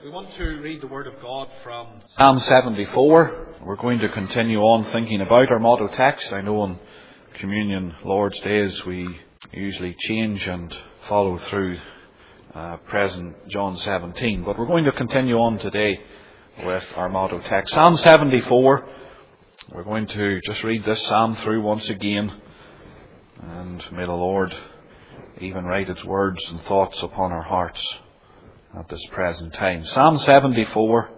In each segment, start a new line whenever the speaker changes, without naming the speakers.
We want to read the Word of God from Psalm 74. We're going to continue on thinking about our motto text. I know on Communion Lord's Days we usually change and follow through present John 17. But we're going to continue on today with our motto text. Psalm 74. We're going to just read this psalm through once again. And may the Lord even write its words and thoughts upon our hearts at this present time. Psalm 74.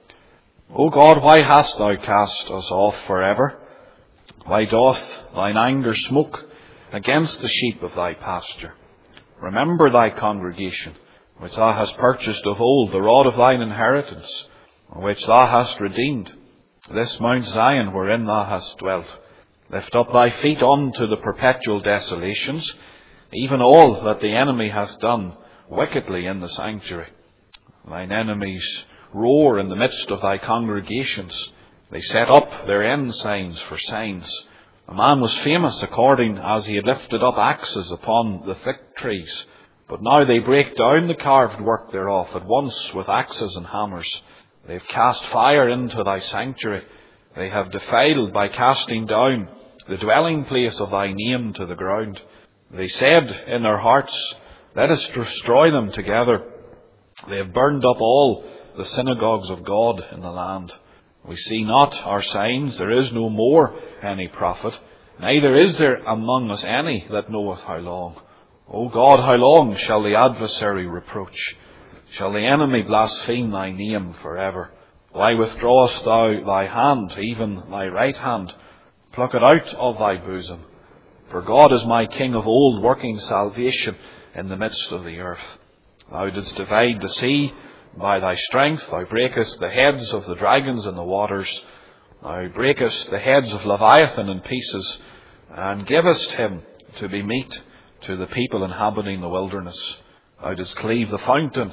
O God, why hast thou cast us off forever? Why doth thine anger smoke against the sheep of thy pasture? Remember thy congregation, which thou hast purchased of old, the rod of thine inheritance, which thou hast redeemed, this Mount Zion wherein thou hast dwelt. Lift up thy feet unto the perpetual desolations, even all that the enemy hath done wickedly in the sanctuary. Thine enemies roar in the midst of thy congregations. They set up their ensigns for signs. A man was famous according as he had lifted up axes upon the thick trees. But now they break down the carved work thereof at once with axes and hammers. They have cast fire into thy sanctuary. They have defiled by casting down the dwelling place of thy name to the ground. They said in their hearts, let us destroy them together. They have burned up all the synagogues of God in the land. We see not our signs. There is no more any prophet. Neither is there among us any that knoweth how long. O God, how long shall the adversary reproach? Shall the enemy blaspheme thy name forever? Why withdrawest thou thy hand, even thy right hand? Pluck it out of thy bosom. For God is my King of old, working salvation in the midst of the earth. Thou didst divide the sea by thy strength. Thou breakest the heads of the dragons in the waters. Thou breakest the heads of Leviathan in pieces, and givest him to be meat to the people inhabiting the wilderness. Thou didst cleave the fountain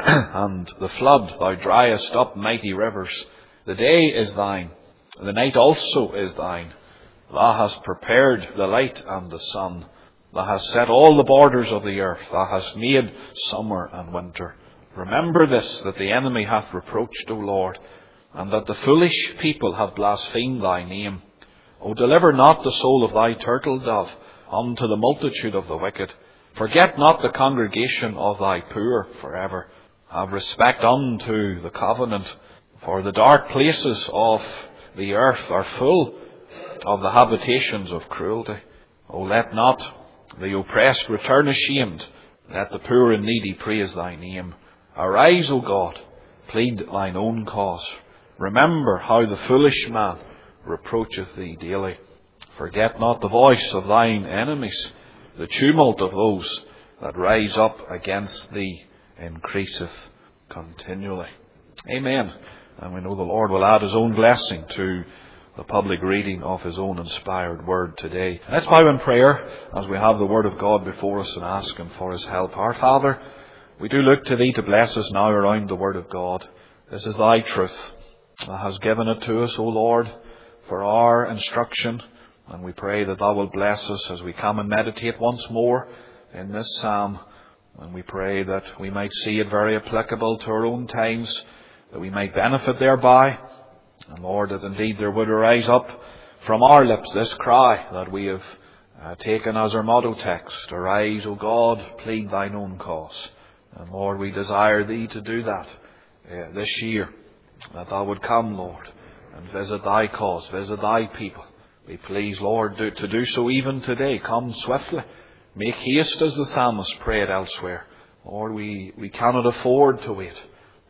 and the flood. Thou driest up mighty rivers. The day is thine, the night also is thine. Thou hast prepared the light and the sun. Thou hast set all the borders of the earth. Thou hast made summer and winter. Remember this, that the enemy hath reproached, O Lord, and that the foolish people have blasphemed thy name. O deliver not the soul of thy turtle dove unto the multitude of the wicked. Forget not the congregation of thy poor forever. Have respect unto the covenant, for the dark places of the earth are full of the habitations of cruelty. O let not the oppressed return ashamed. Let the poor and needy praise thy name. Arise, O God, plead thine own cause. Remember how the foolish man reproacheth thee daily. Forget not the voice of thine enemies. The tumult of those that rise up against thee increaseth continually. Amen. And we know the Lord will add his own blessing to the public reading of his own inspired word today. Let's bow in prayer as we have the word of God before us and ask him for his help. Our Father, we do look to thee to bless us now around the word of God. This is thy truth. Thou hast given it to us, O Lord, for our instruction. And we pray that thou wilt bless us as we come and meditate once more in this psalm. And we pray that we might see it very applicable to our own times, that we might benefit thereby. And Lord, that indeed there would arise up from our lips this cry that we have taken as our motto text. Arise, O God, plead thine own cause. And Lord, we desire thee to do that this year. That thou would come, Lord, and visit thy cause, visit thy people. Be pleased, Lord, to do so even today. Come swiftly. Make haste as the psalmist prayed elsewhere. Lord, we cannot afford to wait.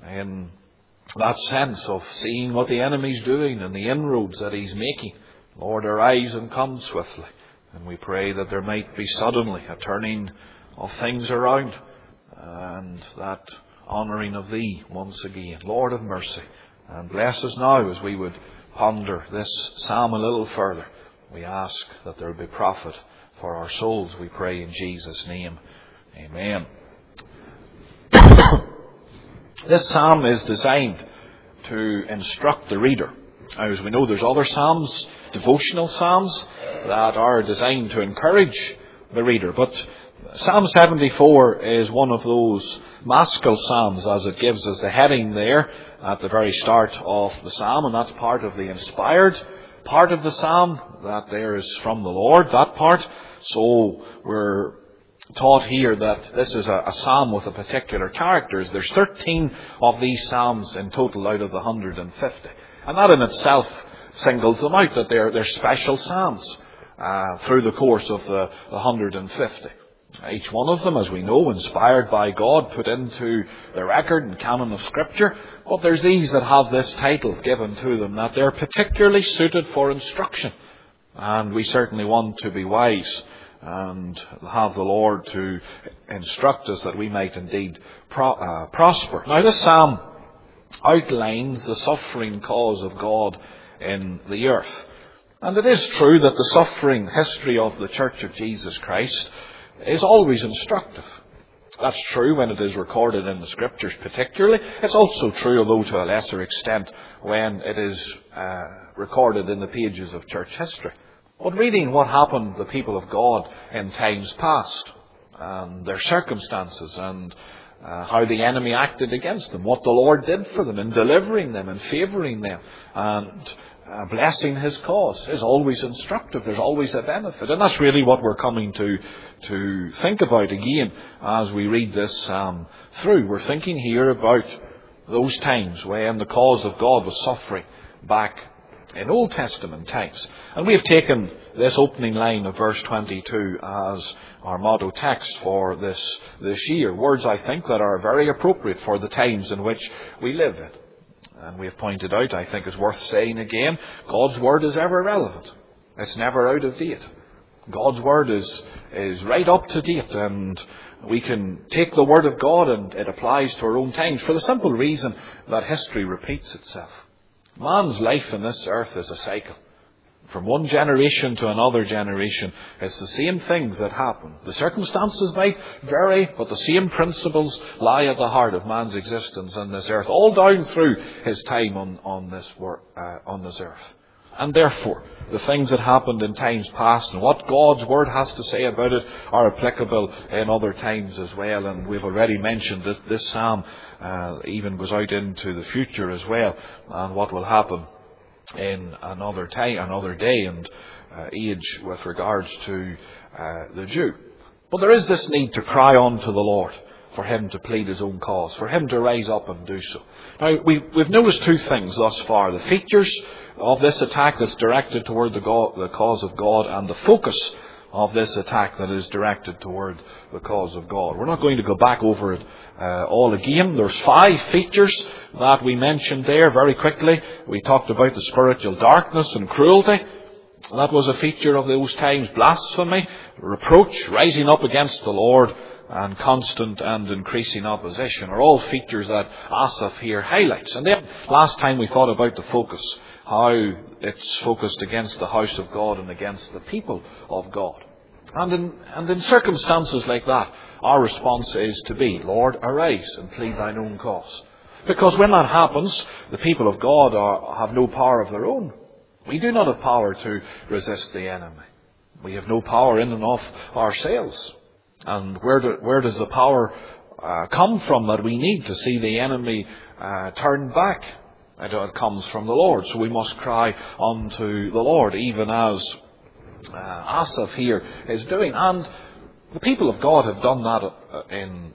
In that sense of seeing what the enemy's doing and the inroads that he's making. Lord, arise and come swiftly. And we pray that there might be suddenly a turning of things around and that honouring of thee once again. Lord of mercy, and bless us now as we would ponder this psalm a little further. We ask that there be profit for our souls, we pray in Jesus' name. Amen. This psalm is designed to instruct the reader. Now, as we know, there's other psalms, devotional psalms, that are designed to encourage the reader. But Psalm 74 is one of those Maskil Psalms, as it gives us the heading there at the very start of the psalm, and that's part of the inspired part of the psalm, that there is from the Lord, that part. So we're taught here that this is a psalm with a particular characters. There's 13 of these psalms in total out of the 150. And that in itself singles them out, that they're special psalms through the course of the 150. Each one of them, as we know, inspired by God, put into the record and canon of Scripture. But there's these that have this title given to them, that they're particularly suited for instruction. And we certainly want to be wise and have the Lord to instruct us that we might indeed prosper. Now, this psalm outlines the suffering cause of God in the earth. And it is true that the suffering history of the Church of Jesus Christ is always instructive. That's true when it is recorded in the Scriptures particularly. It's also true, although to a lesser extent, when it is recorded in the pages of church history. But reading what happened to the people of God in times past, and their circumstances, and how the enemy acted against them, what the Lord did for them in delivering them and favouring them, and blessing His cause, is always instructive. There's always a benefit. And that's really what we're coming to think about again as we read this psalm through. We're thinking here about those times when the cause of God was suffering back in Old Testament times. And we have taken this opening line of verse 22 as our motto text for this year. Words, I think, that are very appropriate for the times in which we live in. And we have pointed out, I think it's worth saying again, God's Word is ever relevant. It's never out of date. God's Word is right up to date, and we can take the Word of God and it applies to our own times for the simple reason that history repeats itself. Man's life on this earth is a cycle. From one generation to another generation, it's the same things that happen. The circumstances might vary, but the same principles lie at the heart of man's existence on this earth, all down through his time on this earth. And therefore, the things that happened in times past and what God's Word has to say about it are applicable in other times as well. And we've already mentioned that this psalm even goes out into the future as well, and what will happen in another day and age with regards to the Jew. But there is this need to cry on to the Lord for Him to plead His own cause, for Him to rise up and do so. Now, we've noticed two things thus far: the features of this attack that's directed toward the cause of God, and the focus of this attack that is directed toward the cause of God. We're not going to go back over it all again. There's 5 features that we mentioned there very quickly. We talked about the spiritual darkness and cruelty. That was a feature of those times. Blasphemy, reproach, rising up against the Lord, and constant and increasing opposition are all features that Asaph here highlights. And then last time we thought about the focus, how it's focused against the house of God and against the people of God. And in circumstances like that, our response is to be, Lord, arise and plead thine own cause. Because when that happens, the people of God have no power of their own. We do not have power to resist the enemy. We have no power in and of ourselves. And where does the power come from that we need to see the enemy turn back? It comes from the Lord. So we must cry unto the Lord, even as Asaph here is doing. And the people of God have done that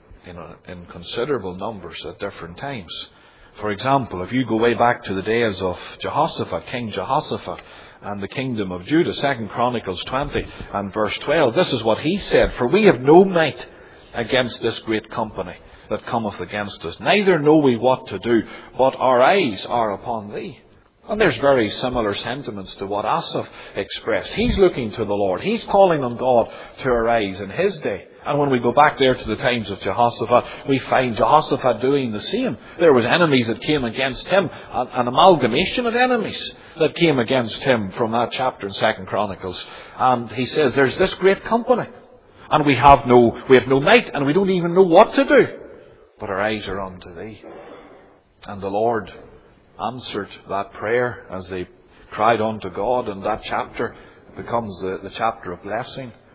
in considerable numbers at different times. For example, if you go way back to the days of Jehoshaphat, King Jehoshaphat, and the kingdom of Judah, 2 Chronicles 20 and verse 12, this is what he said: For we have no might against this great company that cometh against us, neither know we what to do, but our eyes are upon thee. And there's very similar sentiments to what Asaph expressed. He's looking to the Lord. He's calling on God to arise in his day. And when we go back there to the times of Jehoshaphat, we find Jehoshaphat doing the same. There was enemies that came against him, an amalgamation of enemies that came against him from that chapter in 2 Chronicles. And he says, there's this great company, and we have no might, and we don't even know what to do. But our eyes are unto thee. And the Lord answered that prayer as they cried unto God, and that chapter becomes the chapter of blessing.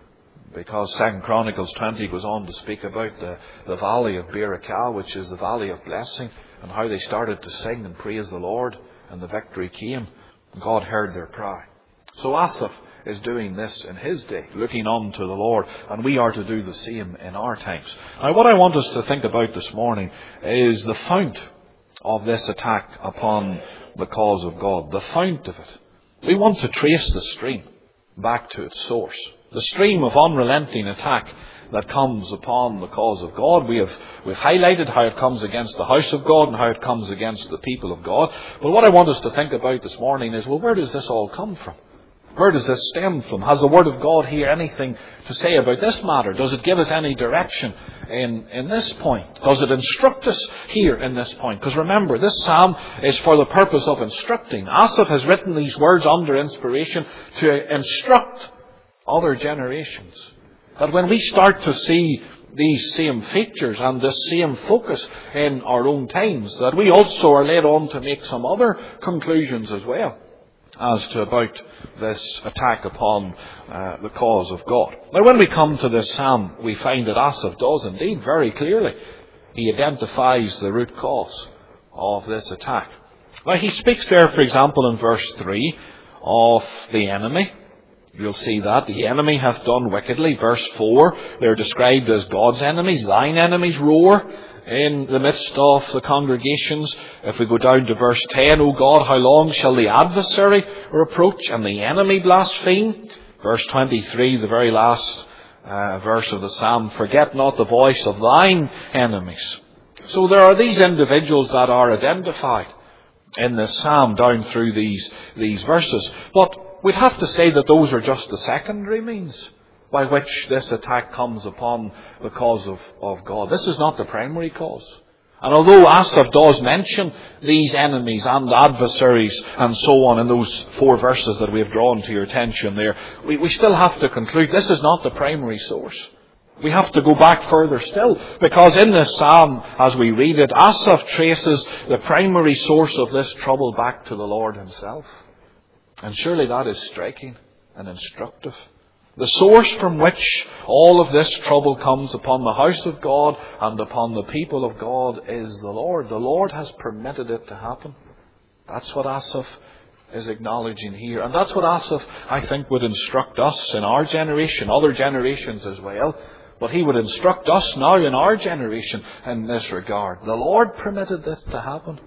because 2 Chronicles 20 goes on to speak about the valley of Berakah, which is the valley of blessing, and how they started to sing and praise the Lord, and the victory came. God heard their cry. So Asaph is doing this in his day, looking on to the Lord, and we are to do the same in our times. Now, what I want us to think about this morning is the fount of this attack upon the cause of God, the fount of it. We want to trace the stream back to its source, the stream of unrelenting attack that comes upon the cause of God. We've highlighted how it comes against the house of God and how it comes against the people of God. But what I want us to think about this morning is, well, where does this all come from? Where does this stem from? Has the Word of God here anything to say about this matter? Does it give us any direction in this point? Does it instruct us here in this point? Because remember, this psalm is for the purpose of instructing. Asaph has written these words under inspiration to instruct other generations. That when we start to see these same features and this same focus in our own times, that we also are led on to make some other conclusions as well as to about this attack upon the cause of God. Now, when we come to this psalm, we find that Asaph does indeed very clearly. He identifies the root cause of this attack. Now, he speaks there, for example, in verse 3 of the enemy. You'll see that. The enemy hath done wickedly. Verse 4, they're described as God's enemies. Thine enemies roar in the midst of the congregations. If we go down to verse 10, O God, how long shall the adversary reproach and the enemy blaspheme? Verse 23, the very last verse of the psalm, forget not the voice of thine enemies. So there are these individuals that are identified in this psalm down through these verses. But we'd have to say that those are just the secondary means by which this attack comes upon the cause of God. This is not the primary cause. And although Asaph does mention these enemies and adversaries and so on in those 4 verses that we have drawn to your attention there, we still have to conclude this is not the primary source. We have to go back further still, because in this psalm, as we read it, Asaph traces the primary source of this trouble back to the Lord himself. And surely that is striking and instructive. The source from which all of this trouble comes upon the house of God and upon the people of God is the Lord. The Lord has permitted it to happen. That's what Asaph is acknowledging here. And that's what Asaph, I think, would instruct us in our generation, other generations as well. But he would instruct us now in our generation in this regard. The Lord permitted this to happen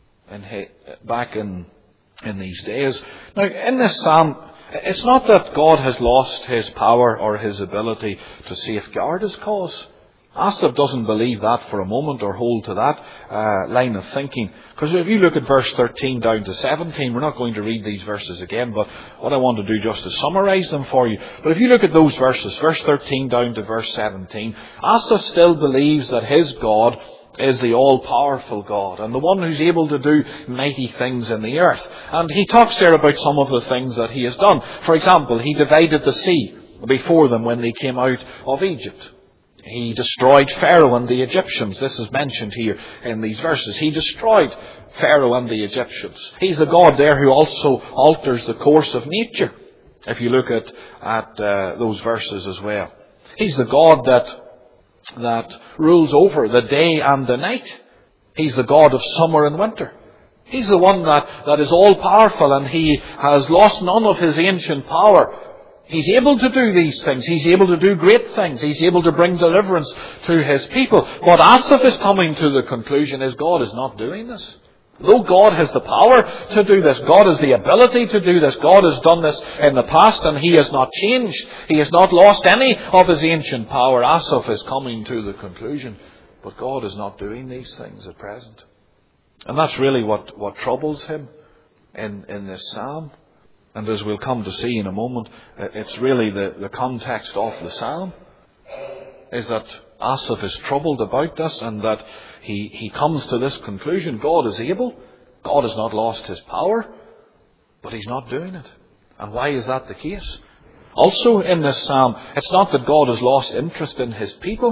back in these days. Now, in this psalm, it's not that God has lost his power or his ability to safeguard his cause. Asaph doesn't believe that for a moment or hold to that line of thinking. Because if you look at verse 13 down to 17, we're not going to read these verses again, but what I want to do just is summarize them for you. But if you look at those verses, verse 13 down to verse 17, Asaph still believes that his God is the all-powerful God and the one who's able to do mighty things in the earth. And he talks there about some of the things that he has done. For example, he divided the sea before them when they came out of Egypt. He destroyed Pharaoh and the Egyptians. This is mentioned here in these verses. He destroyed Pharaoh and the Egyptians. He's the God there who also alters the course of nature, if you look at those verses as well. He's the God that rules over the day and the night. He's the God of summer and winter. He's the one that is all-powerful, and he has lost none of his ancient power. He's able to do these things. He's able to do great things. He's able to bring deliverance to his people. What Asaph is coming to the conclusion is God is not doing this. Though God has the power to do this, God has the ability to do this, God has done this in the past and he has not changed. He has not lost any of his ancient power. Asaph is coming to the conclusion, but God is not doing these things at present. And that's really what troubles him in this psalm. And as we'll come to see in a moment, it's really the context of the psalm is that Asaph is troubled about this, and that he comes to this conclusion. God is able. God has not lost his power, but he's not doing it. And why is that the case? Also in this psalm, it's not that God has lost interest in his people,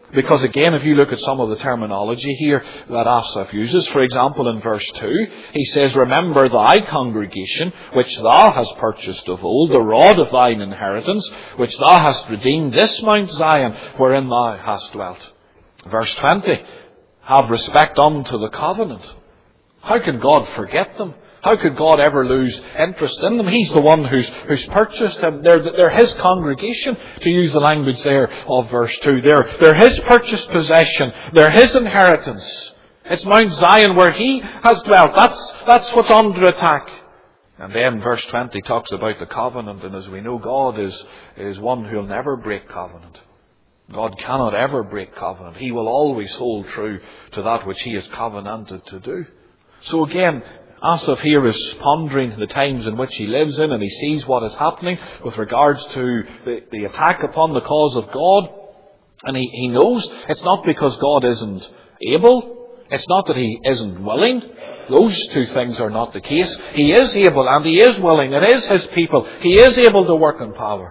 Because again, if you look at some of the terminology here that Asaph uses, for example in verse 2, he says, "Remember thy congregation, which thou hast purchased of old, the rod of thine inheritance, which thou hast redeemed, this Mount Zion, wherein thou hast dwelt." Verse 20, "Have respect unto the covenant." How can God forget them? How could God ever lose interest in them? He's the one who's purchased them. They're His congregation, to use the language there of verse 2. They're His purchased possession. They're His inheritance. It's Mount Zion where He has dwelt. That's what's under attack. And then verse 20 talks about the covenant, and as we know, God is one who will never break covenant. God cannot ever break covenant. He will always hold true to that which He has covenanted to do. So again, Asaph here is pondering the times in which he lives in, and he sees what is happening with regards to the attack upon the cause of God. And he knows it's not because God isn't able. It's not that He isn't willing. Those two things are not the case. He is able and He is willing. It is His people. He is able to work in power.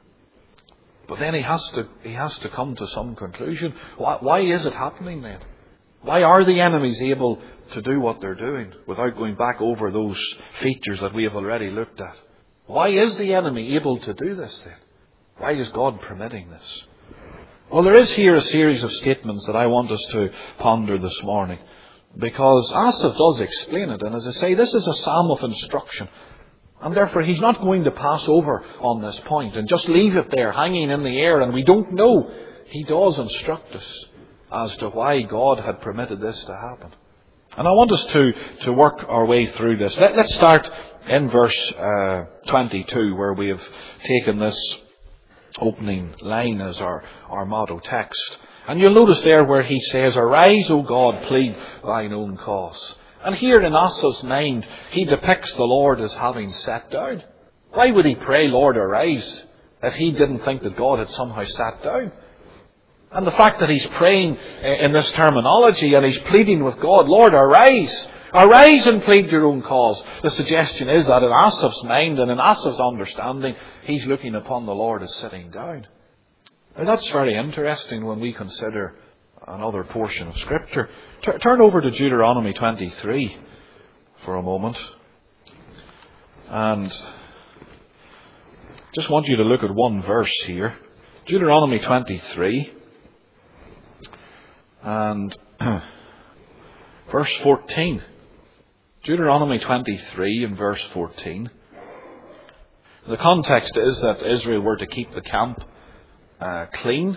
But then he has to come to some conclusion. Why is it happening then? Why are the enemies able to do what they're doing without going back over those features that we have already looked at? Why is the enemy able to do this then? Why is God permitting this? Well, there is here a series of statements that I want us to ponder this morning, because Asaph does explain it. And as I say, this is a psalm of instruction. And therefore he's not going to pass over on this point and just leave it there hanging in the air and we don't know. He does instruct us as to why God had permitted this to happen. And I want us to work our way through this. Let's start in verse 22, where we have taken this opening line as our motto text. And you'll notice there where he says, "Arise, O God, plead thine own cause." And here in Asaph's mind, he depicts the Lord as having sat down. Why would he pray, "Lord, arise," if he didn't think that God had somehow sat down? And the fact that he's praying in this terminology and he's pleading with God, "Lord, arise. Arise and plead your own cause." The suggestion is that in Asaph's mind and in Asaph's understanding, he's looking upon the Lord as sitting down. Now that's very interesting when we consider another portion of Scripture. Turn over to Deuteronomy 23 for a moment. And just want you to look at one verse here. Deuteronomy 23 and verse 14. Deuteronomy 23 and verse 14. The context is that Israel were to keep the camp clean.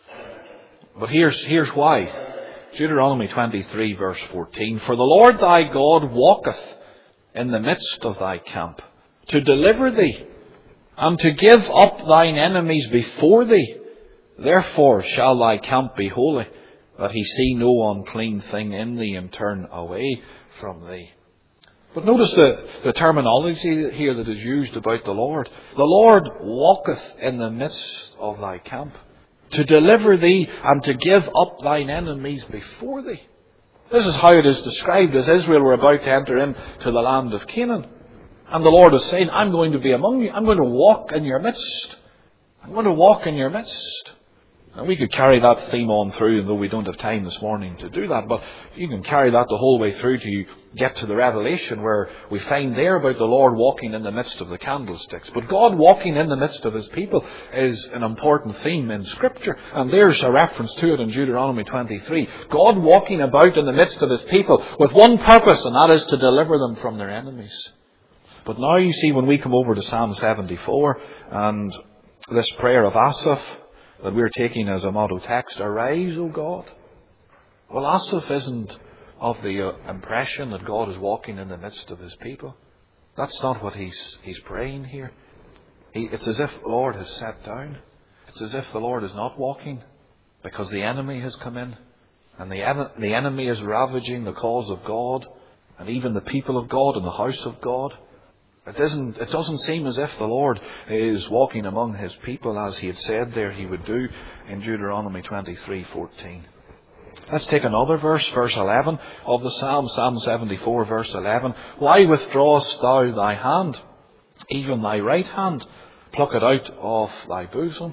But here's why. Deuteronomy 23 verse 14. "For the Lord thy God walketh in the midst of thy camp, to deliver thee, and to give up thine enemies before thee. Therefore shall thy camp be holy, that he see no unclean thing in thee, and turn away from thee." But notice the terminology here that is used about the Lord. The Lord walketh in the midst of thy camp, to deliver thee and to give up thine enemies before thee. This is how it is described as Israel were about to enter into the land of Canaan. And the Lord is saying, "I'm going to be among you. I'm going to walk in your midst. I'm going to walk in your midst." And we could carry that theme on through, though we don't have time this morning to do that. But you can carry that the whole way through to you get to the Revelation, where we find there about the Lord walking in the midst of the candlesticks. But God walking in the midst of His people is an important theme in Scripture. And there's a reference to it in Deuteronomy 23. God walking about in the midst of His people with one purpose, and that is to deliver them from their enemies. But now you see, when we come over to Psalm 74 and this prayer of Asaph that we're taking as a motto text, "Arise, O God." Well, Asaph isn't of the impression that God is walking in the midst of His people. That's not what he's praying here. It's as if the Lord has sat down. It's as if the Lord is not walking because the enemy has come in. And the enemy is ravaging the cause of God and even the people of God and the house of God. It doesn't seem as if the Lord is walking among His people as He had said there He would do in Deuteronomy 23:14. Let's take another verse, verse 11 of the Psalm, Psalm 74, verse 11. "Why withdrawest thou thy hand, even thy right hand? Pluck it out of thy bosom.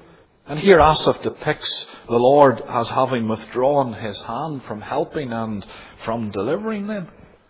And here Asaph depicts the Lord as having withdrawn his hand from helping and from delivering them.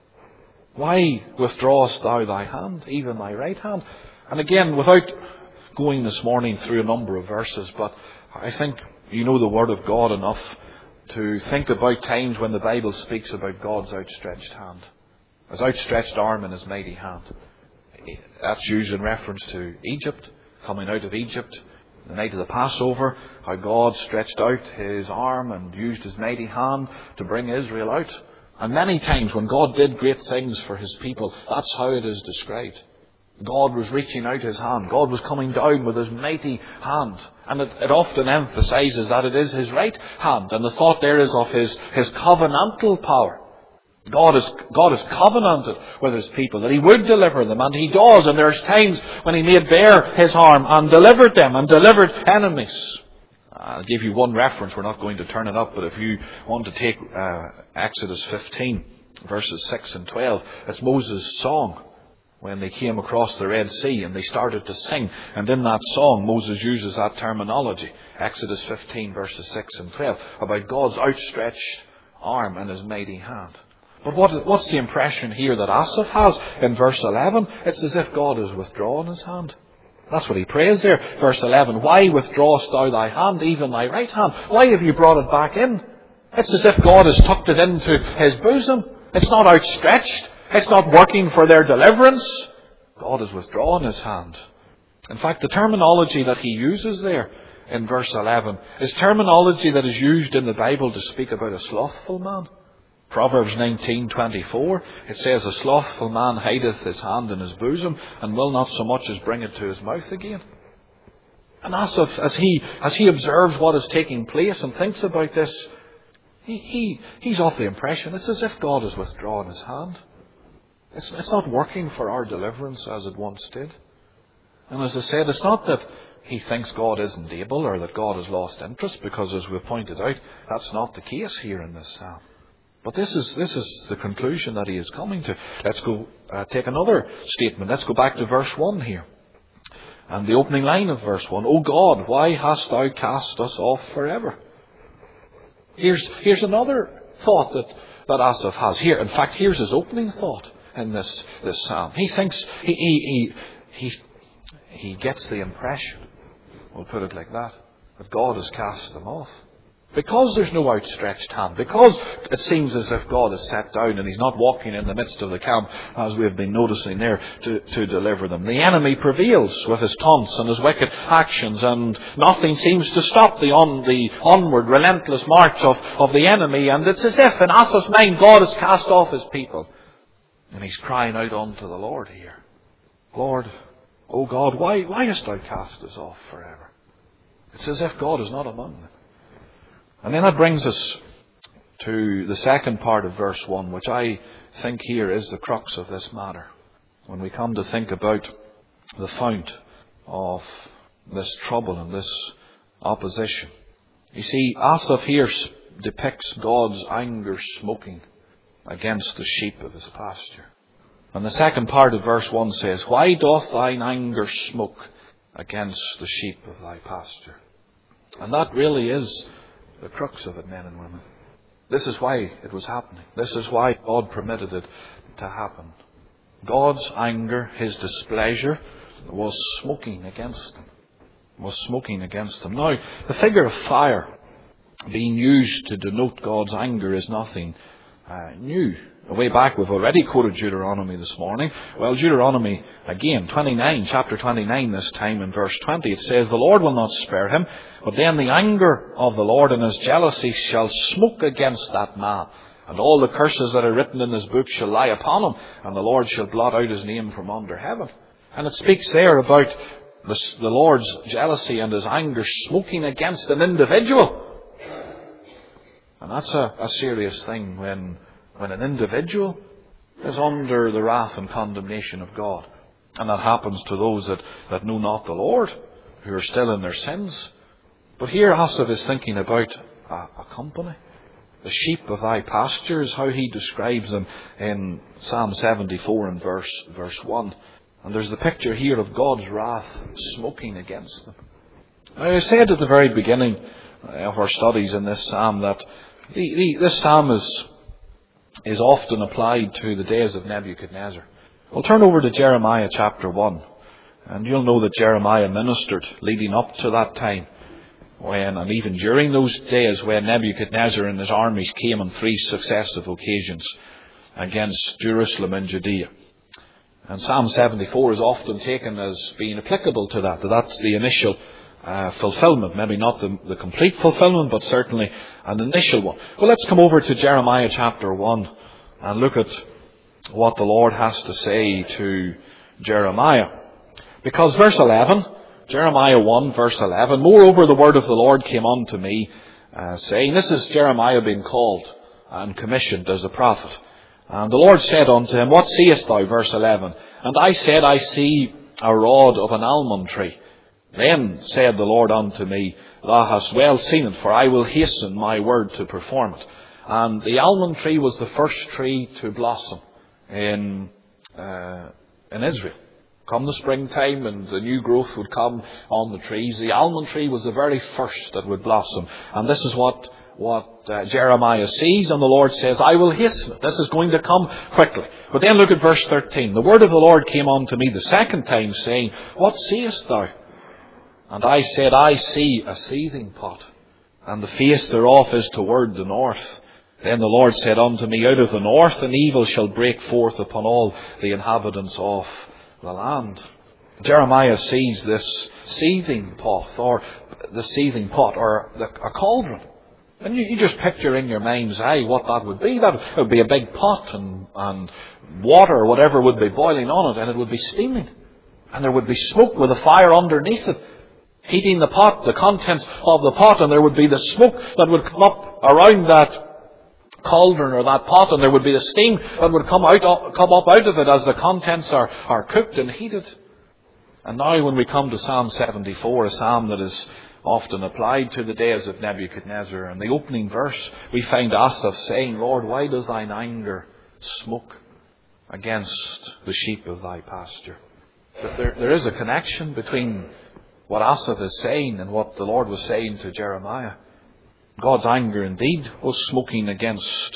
Why withdrawest thou thy hand, even thy right hand? And again, without going this morning through a number of verses, but I think you know the Word of God enough to think about times when the Bible speaks about God's outstretched hand. His outstretched arm and his mighty hand. That's used in reference to Egypt, coming out of Egypt, the night of the Passover, how God stretched out his arm and used his mighty hand to bring Israel out. And many times when God did great things for his people, that's how it is described. God was reaching out his hand. God was coming down with his mighty hand. And it often emphasizes that it is his right hand. And the thought there is of his covenantal power. God is covenanted with his people, that he would deliver them, and he does. And there's times when he made bare his arm and delivered them and delivered enemies. I'll give you one reference. We're not going to turn it up, but if you want to take Exodus 15, verses 6 and 12, it's Moses' song when they came across the Red Sea and they started to sing. And in that song, Moses uses that terminology, Exodus 15, verses 6 and 12, about God's outstretched arm and his mighty hand. But what's the impression here that Asaph has in verse 11? It's as if God has withdrawn his hand. That's what he prays there. Verse 11, why withdrawest thou thy hand, even thy right hand? Why have you brought it back in? It's as if God has tucked it into his bosom. It's not outstretched. It's not working for their deliverance. God has withdrawn his hand. In fact, the terminology that he uses there in verse 11 is terminology that is used in the Bible to speak about a slothful man. Proverbs 19:24, it says, a slothful man hideth his hand in his bosom, and will not so much as bring it to his mouth again. And Asaph, as he observes what is taking place and thinks about this, he's of the impression it's as if God has withdrawn his hand. It's not working for our deliverance as it once did. And as I said, it's not that he thinks God isn't able or that God has lost interest, because as we've pointed out, that's not the case here in this psalm. But this is the conclusion that he is coming to. Let's go take another statement. Let's go back to verse 1 here. And the opening line of verse 1. O God, why hast thou cast us off forever? Here's another thought that Asaph has here. In fact, here's his opening thought in this psalm. He thinks he gets the impression, we'll put it like that God has cast them off. Because there's no outstretched hand, because it seems as if God is sat down and he's not walking in the midst of the camp, as we have been noticing there, to deliver them. The enemy prevails with his taunts and his wicked actions, and nothing seems to stop the onward, relentless march of the enemy. And it's as if in Asaph's mind God has cast off his people. And he's crying out unto the Lord here. Lord, O God, why hast thou cast us off forever? It's as if God is not among them. And then that brings us to the second part of verse 1, which I think here is the crux of this matter. When we come to think about the fount of this trouble and this opposition. You see, Asaph here depicts God's anger smoking against the sheep of his pasture. And the second part of verse 1 says, why doth thine anger smoke against the sheep of thy pasture? And that really is the crux of it, men and women. This is why it was happening. This is why God permitted it to happen. God's anger, his displeasure, was smoking against them. Now, the figure of fire being used to denote God's anger is nothing new. Way back, we've already quoted Deuteronomy this morning. Well, Deuteronomy, again, chapter 29 this time in verse 20, it says, the Lord will not spare him, but then the anger of the Lord and his jealousy shall smoke against that man. And all the curses that are written in this book shall lie upon him, and the Lord shall blot out his name from under heaven. And it speaks there about the Lord's jealousy and his anger smoking against an individual. And that's a serious thing when an individual is under the wrath and condemnation of God. And that happens to those that know not the Lord, who are still in their sins. But here Asaph is thinking about a company. The sheep of thy pasture is how he describes them in Psalm 74 and verse 1. And there's the picture here of God's wrath smoking against them. I said at the very beginning of our studies in this psalm that this psalm is often applied to the days of Nebuchadnezzar. Well, turn over to Jeremiah chapter 1, and you'll know that Jeremiah ministered leading up to that time, and even during those days when Nebuchadnezzar and his armies came on 3 successive occasions against Jerusalem and Judea. And Psalm 74 is often taken as being applicable to that. That's the initial fulfillment. Maybe not the complete fulfillment, but certainly an initial one. Well, let's come over to Jeremiah chapter 1 and look at what the Lord has to say to Jeremiah. Because verse 11, Jeremiah 1 verse 11, moreover the word of the Lord came unto me, saying, this is Jeremiah being called and commissioned as a prophet. And the Lord said unto him, what seest thou? Verse 11. And I said, I see a rod of an almond tree. Then said the Lord unto me, thou hast well seen it, for I will hasten my word to perform it. And the almond tree was the first tree to blossom in Israel. Come the springtime and the new growth would come on the trees. The almond tree was the very first that would blossom. And this is what Jeremiah sees, and the Lord says, I will hasten it. This is going to come quickly. But then look at verse 13. The word of the Lord came unto me the second time, saying, what seest thou? And I said, I see a seething pot, and the face thereof is toward the north. Then the Lord said unto me, out of the north an evil shall break forth upon all the inhabitants of the land. Jeremiah sees this seething pot, or a cauldron. And you just picture in your mind's eye what that would be. That would be a big pot and water or whatever would be boiling on it, and it would be steaming. And there would be smoke with a fire underneath it, heating the pot, the contents of the pot, and there would be the smoke that would come up around that cauldron or that pot, and there would be the steam that would come up out of it as the contents are cooked and heated. And now when we come to Psalm 74, a psalm that is often applied to the days of Nebuchadnezzar, in the opening verse we find Asaph saying, Lord, why does thine anger smoke against the sheep of thy pasture? There is a connection between what Asaph is saying and what the Lord was saying to Jeremiah. God's anger indeed was smoking against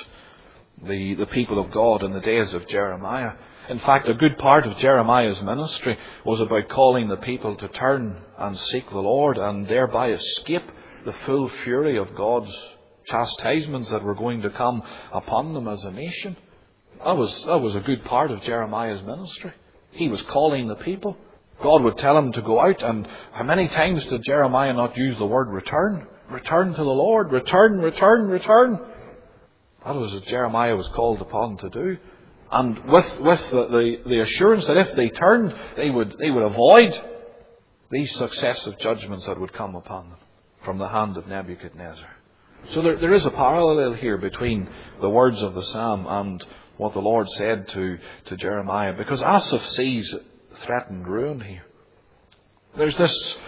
the people of God in the days of Jeremiah. In fact, a good part of Jeremiah's ministry was about calling the people to turn and seek the Lord and thereby escape the full fury of God's chastisements that were going to come upon them as a nation. That was a good part of Jeremiah's ministry. He was calling the people. God would tell him to go out, and how many times did Jeremiah not use the word return? Return to the Lord. Return, return, return. That was what Jeremiah was called upon to do. And with the assurance that if they turned, they would avoid these successive judgments that would come upon them from the hand of Nebuchadnezzar. So there is a parallel here between the words of the psalm and what the Lord said to Jeremiah, because Asaph sees threatened ruin here. There's this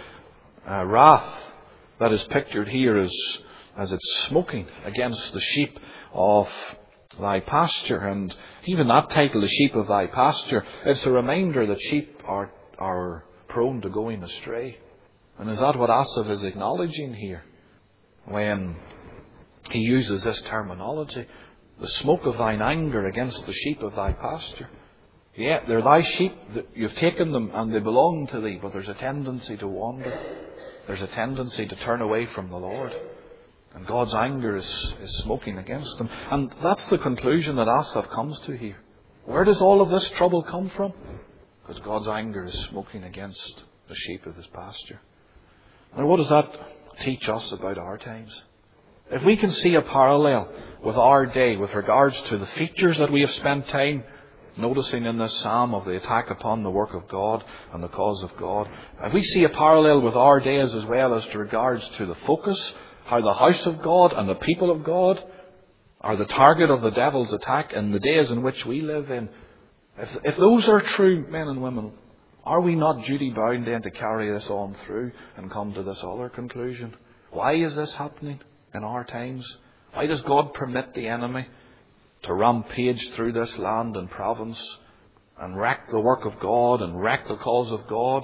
wrath that is pictured here as it's smoking against the sheep of thy pasture. And even that title, the sheep of thy pasture, it's a reminder that sheep are prone to going astray. And is that what Asaph is acknowledging here when he uses this terminology? The smoke of thine anger against the sheep of thy pasture. Yeah, they're thy sheep. You've taken them and they belong to thee, but there's a tendency to wander. There's a tendency to turn away from the Lord. And God's anger is smoking against them. And that's the conclusion that Asaph comes to here. Where does all of this trouble come from? Because God's anger is smoking against the sheep of his pasture. Now, what does that teach us about our times? If we can see a parallel with our day with regards to the features that we have spent time noticing in this psalm of the attack upon the work of God and the cause of God, if we see a parallel with our days as well as to regards to the focus, how the house of God and the people of God are the target of the devil's attack in the days in which we live in, if those are true, men and women, are we not duty bound then to carry this on through and come to this other conclusion? Why is this happening in our times? Why does God permit the enemy to rampage through this land and province and wreck the work of God and wreck the cause of God?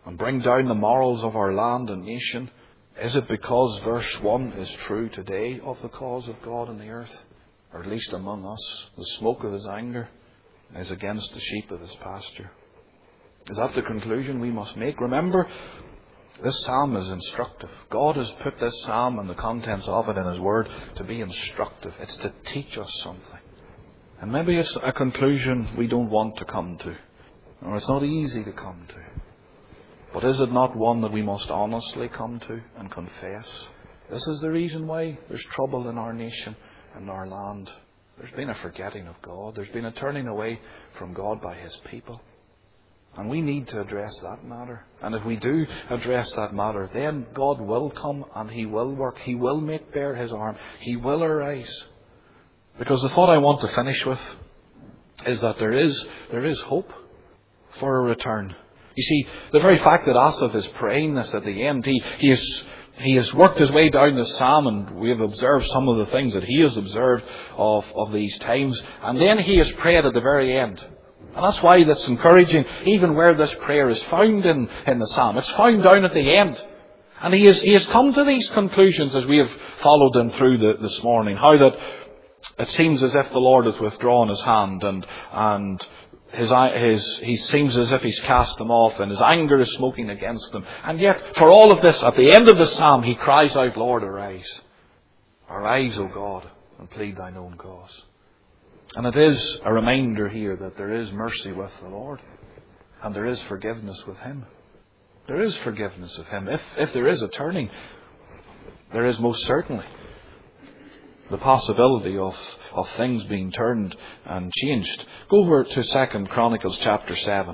and bring down the morals of our land and nation? Is it because verse 1 is true today of the cause of God in the earth? Or at least among us, the smoke of his anger is against the sheep of his pasture. Is that the conclusion we must make? Remember, this psalm is instructive. God has put this psalm and the contents of it in his word to be instructive. It's to teach us something. And maybe it's a conclusion we don't want to come to, or it's not easy to come to. But is it not one that we must honestly come to and confess? This is the reason why there's trouble in our nation and our land. There's been a forgetting of God. There's been a turning away from God by his people. And we need to address that matter. And if we do address that matter, then God will come and he will work. He will make bare his arm. He will arise. Because the thought I want to finish with is that there is hope for a return. You see, the very fact that Asaph is praying this at the end, he has worked his way down the psalm, and we have observed some of the things that he has observed of these times. And then he has prayed at the very end. And that's why that's encouraging, even where this prayer is found in the psalm. It's found down at the end. And he has come to these conclusions as we have followed him through this morning. How that it seems as if the Lord has withdrawn his hand and he seems as if he's cast them off and his anger is smoking against them. And yet, for all of this, at the end of the psalm, he cries out, Lord, arise. Arise, O God, and plead thine own cause. And it is a reminder here that there is mercy with the Lord. And there is forgiveness with him. There is forgiveness of him. If there is a turning, there is most certainly the possibility of things being turned and changed. Go over to 2 Chronicles chapter 7.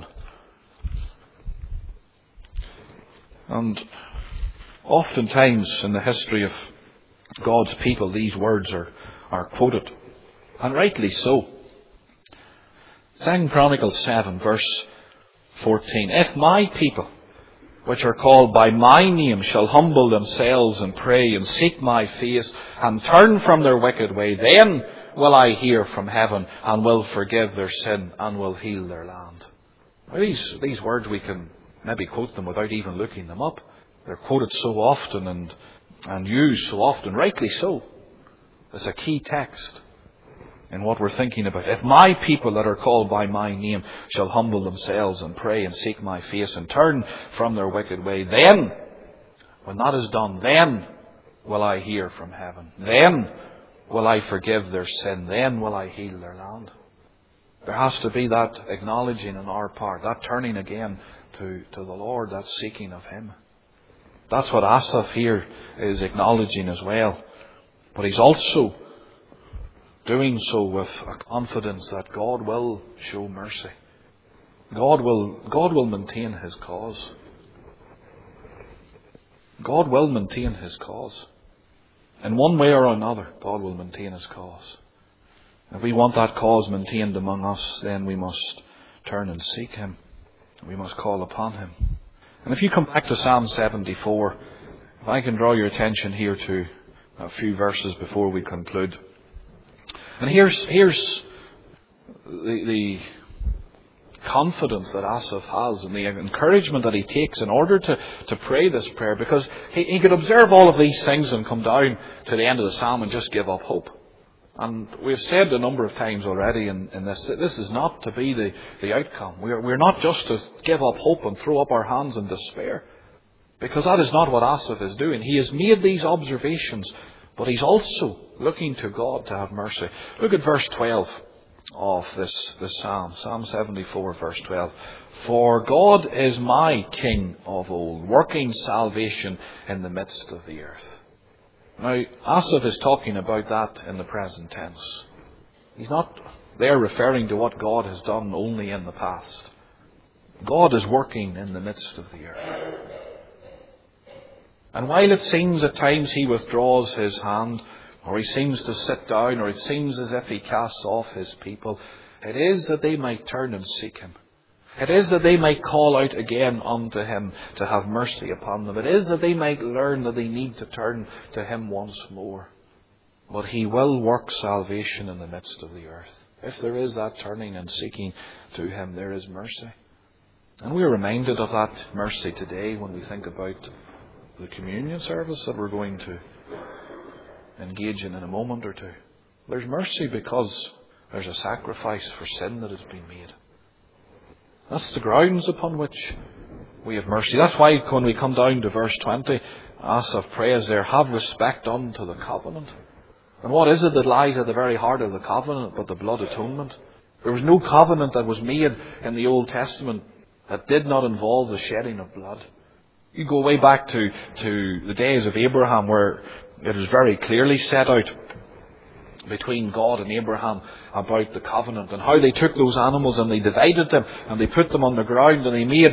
And oftentimes in the history of God's people, these words are quoted. And rightly so. 2 Chronicles 7 verse 14. If my people, which are called by my name, shall humble themselves and pray and seek my face and turn from their wicked way, then will I hear from heaven and will forgive their sin and will heal their land. Now, these words, we can maybe quote them without even looking them up. They're quoted so often and used so often, rightly so. It's a key text in what we're thinking about. If my people that are called by my name shall humble themselves and pray and seek my face and turn from their wicked way, then, when that is done, then will I hear from heaven. Then will I forgive their sin. Then will I heal their land. There has to be that acknowledging on our part, that turning again to the Lord, that seeking of him. That's what Asaph here is acknowledging as well. But he's also doing so with a confidence that God will show mercy. God will maintain his cause. God will maintain his cause. In one way or another, God will maintain his cause. If we want that cause maintained among us, then we must turn and seek him. We must call upon him. And if you come back to Psalm 74, if I can draw your attention here to a few verses before we conclude. And here's the confidence that Asaph has and the encouragement that he takes in order to pray this prayer, because he could observe all of these things and come down to the end of the psalm and just give up hope. And we've said a number of times already in this, that this is not to be the outcome. We're not just to give up hope and throw up our hands in despair, because that is not what Asaph is doing. He has made these observations, but he's also looking to God to have mercy. Look at verse 12 of this psalm. Psalm 74 verse 12. For God is my King of old, working salvation in the midst of the earth. Now, Asaph is talking about that in the present tense. He's not there referring to what God has done only in the past. God is working in the midst of the earth. And while it seems at times he withdraws his hand, or he seems to sit down, or it seems as if he casts off his people, it is that they might turn and seek him. It is that they might call out again unto him to have mercy upon them. It is that they might learn that they need to turn to him once more. But he will work salvation in the midst of the earth. If there is that turning and seeking to him, there is mercy. And we're reminded of that mercy today when we think about the communion service that we're going to engage in a moment or two. There's mercy because there's a sacrifice for sin that has been made. That's the grounds upon which we have mercy. That's why when we come down to verse 20, Asaph prays there, have respect unto the covenant. And what is it that lies at the very heart of the covenant but the blood atonement? There was no covenant that was made in the Old Testament that did not involve the shedding of blood. You go way back to the days of Abraham, where it was very clearly set out between God and Abraham about the covenant and how they took those animals and they divided them and they put them on the ground and they made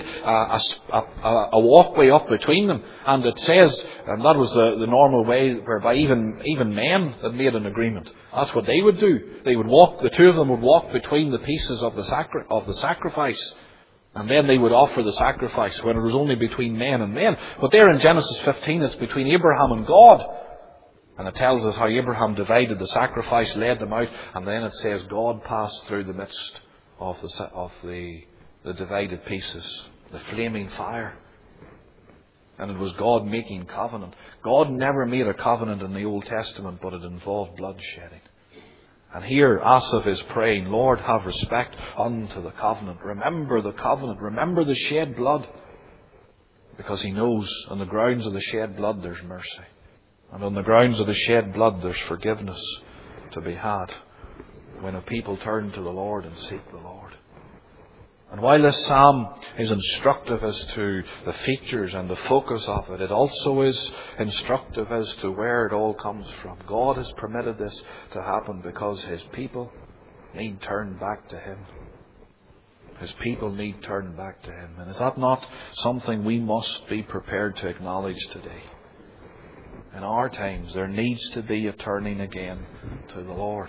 a walkway up between them. And it says, and that was the normal way whereby even men had made an agreement. That's what they would do. They would walk, the two of them would walk between the pieces of the sacrifice. And then they would offer the sacrifice when it was only between men and men. But there in Genesis 15, it's between Abraham and God. And it tells us how Abraham divided the sacrifice, laid them out, and then it says God passed through the midst of the divided pieces, the flaming fire. And it was God making covenant. God never made a covenant in the Old Testament, but it involved bloodshedding. And here Asaph is praying, Lord, have respect unto the covenant. Remember the covenant. Remember the shed blood. Because he knows on the grounds of the shed blood there's mercy. And on the grounds of the shed blood there's forgiveness to be had when a people turn to the Lord and seek the Lord. And while this psalm is instructive as to the features and the focus of it, it also is instructive as to where it all comes from. God has permitted this to happen because His people need turn back to Him. His people need turn back to Him. And is that not something we must be prepared to acknowledge today? In our times, there needs to be a turning again to the Lord.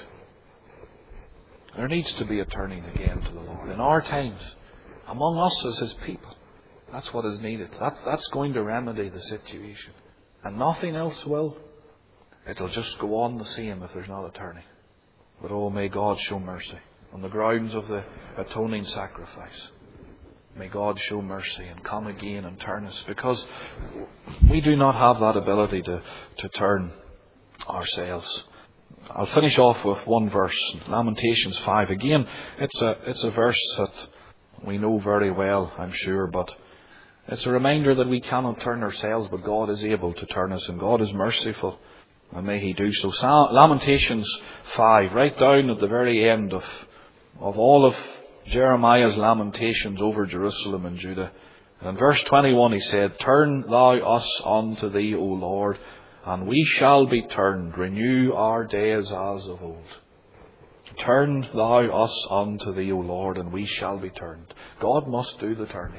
There needs to be a turning again to the Lord. In our times, among us as His people, that's what is needed. That's going to remedy the situation. And nothing else will. It'll just go on the same if there's not a turning. But oh, may God show mercy on the grounds of the atoning sacrifice. May God show mercy and come again and turn us, because we do not have that ability to turn ourselves. I'll finish off with one verse, Lamentations 5. Again, it's a verse that we know very well, I'm sure, but it's a reminder that we cannot turn ourselves, but God is able to turn us, and God is merciful, and may He do so. Lamentations 5, right down at the very end of all of Jeremiah's lamentations over Jerusalem and Judah. And in verse 21 he said, Turn thou us unto thee, O Lord, and we shall be turned. Renew our days as of old. Turn thou us unto thee, O Lord, and we shall be turned. God must do the turning.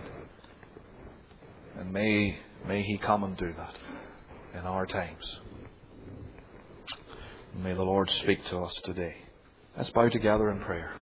And may He come and do that in our times. May the Lord speak to us today. Let's bow together in prayer.